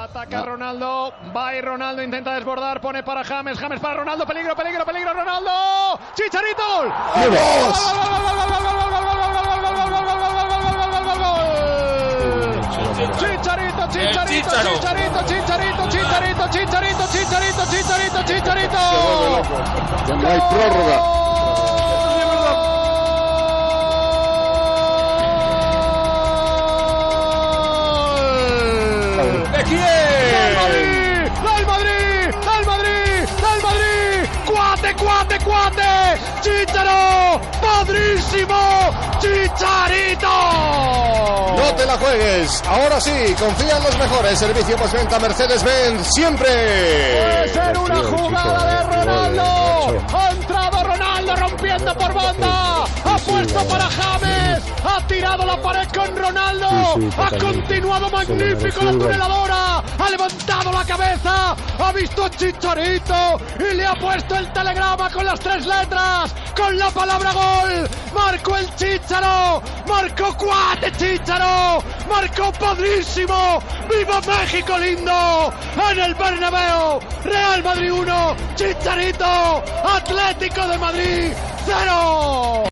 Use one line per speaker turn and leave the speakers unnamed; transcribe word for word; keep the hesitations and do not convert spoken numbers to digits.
Ataca Ronaldo, va y Ronaldo intenta desbordar, pone para James, James para Ronaldo, peligro, peligro, peligro, Ronaldo, Chicharito, gol. Chicharito, Chicharito, Chicharito, Chicharito, Chicharito, Chicharito, Chicharito, Chicharito, Chicharito.
Ya no hay prórroga.
¿De quién? ¡Del Madrid! ¡Del Madrid! ¡Del Madrid! ¡Del Madrid! ¡Cuate, cuate, cuate! ¡Chicharo! ¡Padrísimo! ¡Chicharito!
No te la juegues. Ahora sí, confía en los mejores. Servicio postventa Mercedes-Benz siempre.
Puede ser una jugada de Ronaldo. Ha entrado Ronaldo rompiendo por banda. Ha puesto para James. Ha tirado la pared con Ronaldo. Ha continuado magnífico la tuneladora. Ha levantado la cabeza. Ha visto a Chicharito y le ha puesto el telegrama con las tres letras. Con la palabra gol. Marcó el Chicharo. Marcó cuate Chicharo. Marcó padrísimo. ¡Viva México lindo! En el Bernabéu. Real Madrid uno. Chicharito. Atlético de Madrid cero.